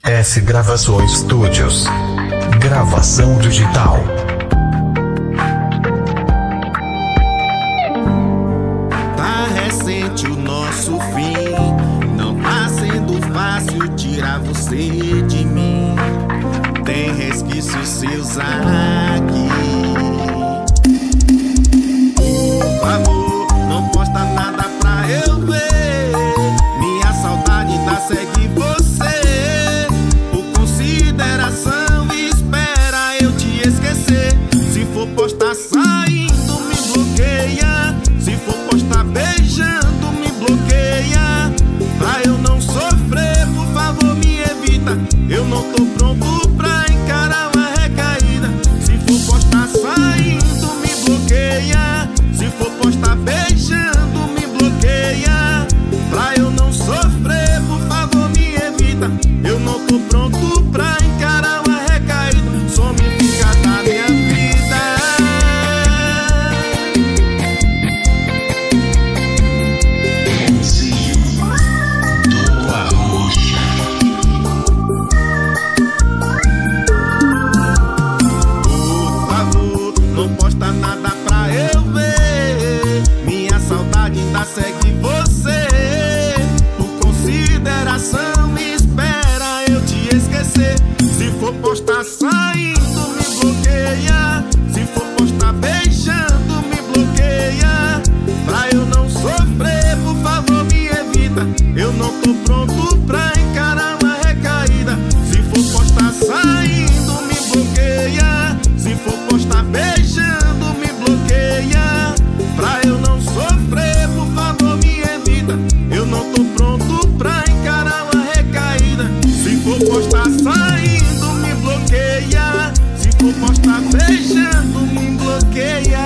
S Gravações Studios. Gravação digital. Tá recente o nosso fim, não tá sendo fácil tirar você de mim. Tem resquícios seus aqui. Por favor, não posta nada pra eu ver. Minha saudade ainda segue você. Por consideração, espera eu te esquecer. Se for postar saindo, me bloqueia. Se for postar beijando, me bloqueia. Pra eu não sofrer, por favor, me evita. Eu não tô pronto pra encarar uma recaída. Se for postar saindo, me bloqueia. Se for postar beijando, me bloqueia. Pra eu não sofrer, por favor, me evita. Eu não tô pronto pra encarar uma recaída. Some e fica da minha vida. Por favor, não posta nada pra eu ver. Minha saudade ainda segue você. Por consideração, espera eu te esquecer. Se for postar saindo, me bloqueia. Se for postar beijando, me bloqueia. Pra eu não sofrer, por favor, me evita. Eu não tô pronto pra encarar uma recaída. Se for postar saindo, me bloqueia. Se for postar beijando, me bloqueia. Pra eu não sofrer, por favor, me evita. Eu não tô pronto pra encarar uma recaída. Se for postar saindo, me bloqueia. Se for postar beijando, me bloqueia.